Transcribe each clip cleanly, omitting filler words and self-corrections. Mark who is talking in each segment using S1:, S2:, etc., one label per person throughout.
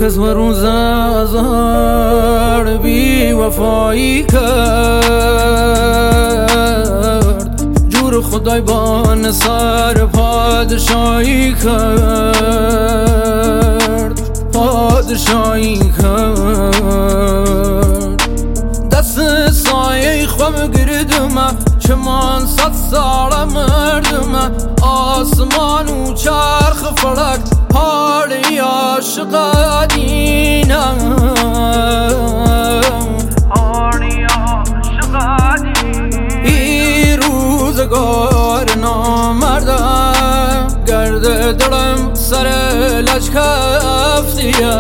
S1: کس و روز ازار بی وفایی کرد، جور خدای بان سر پادشاهی کرد، پادشاهی کرد. دست سایه خوام گردمه چمان 100 ساله مردمه، آسمان و چرخ فلک حالی عاشق دینه، حالی عاشق دینه. ای روزگار نامرده گرد دلم سر لجکفتیه،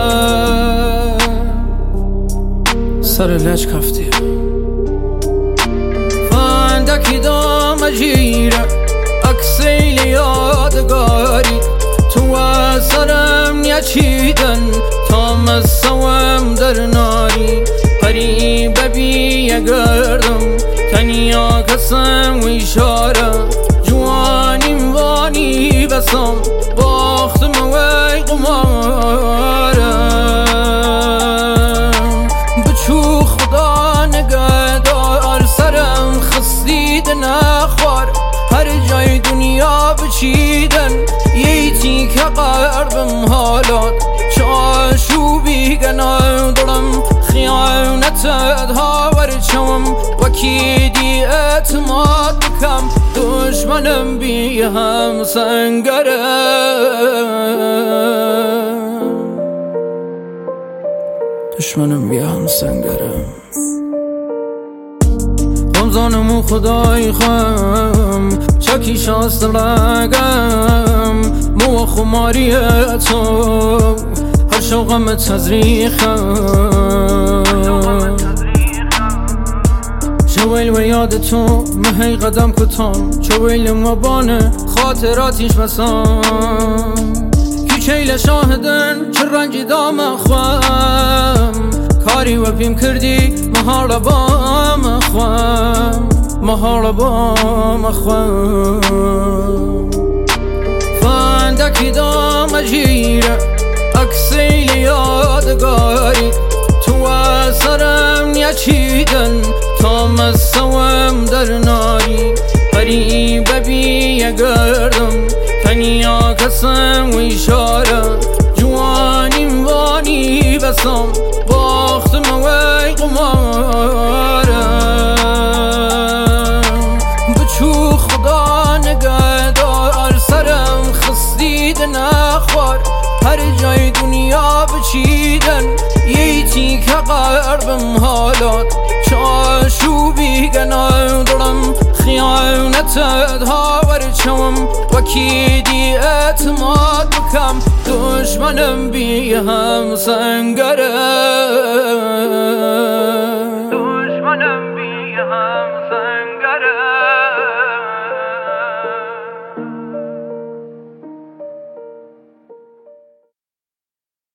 S1: سر لجکفتیه. فندکی دام جیره اکسیل یادگاری، تو سرم نچیدن تا مسوم در ناری. قریب بی گردم تنیا کسم و اشاره، جوانیم وانی بسم باختم وی قمارم. بچو خدا نگهدار سرم خستید نخوار، هر جای دنیا بچیدن یه که قربم حالات. چاشوبی گناه دلم خیانتت هاور چوم، وکی دی اعتماد بکم دشمنم بی هم سنگرم، دشمنم بی هم سنگرم. رمضانمو خدای خم چکی شاست لگم، مو خماری تو هر شوقم تزریخم. شویل و یاد تو مهی قدم کتام، چویل مبانه خاطراتیش بسام. کیچیل شاهدن چه رنجی دام خوام، کاری و پیم کردی مهار بام خوام، مهار بام خوام. فندکی دام جیره اکسیل یادگاری، تو سرم نچیدن تا مسوم در ناری. قریب بی گردم تنیا کسم و اشاره، جوانیم وانی بسم باختم وی قمارم. بچو خدا نگهدار سرم خستید نخوار، هر جای دنیا بچیدن یه که قربم حالات. چاشوبی گناه دلم خیانتت هاور چوم، وکی دی اعتماد بکم دشمنم بی هم سنگرم.